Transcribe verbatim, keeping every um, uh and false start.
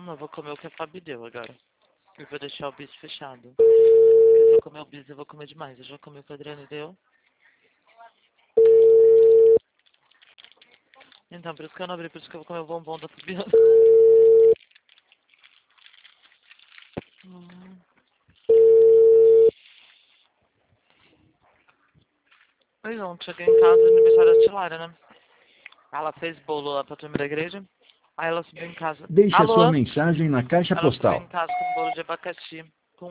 Não, eu vou comer o que a Fabi deu agora. E vou deixar o bis fechado. Eu vou comer o bis, eu vou comer demais. Eu já comi o que a Adriane deu. Então, por isso que eu não abri, por isso que eu vou comer o bombom da Fabiana. Hum. Pois ontem cheguei em casa no aniversário da Tilara, né? Ela fez bolo lá pra turma da igreja. Aí ela subiu em casa. Deixe a sua Alô? mensagem na caixa Ela subiu postal. em casa com bolo de abacaxi.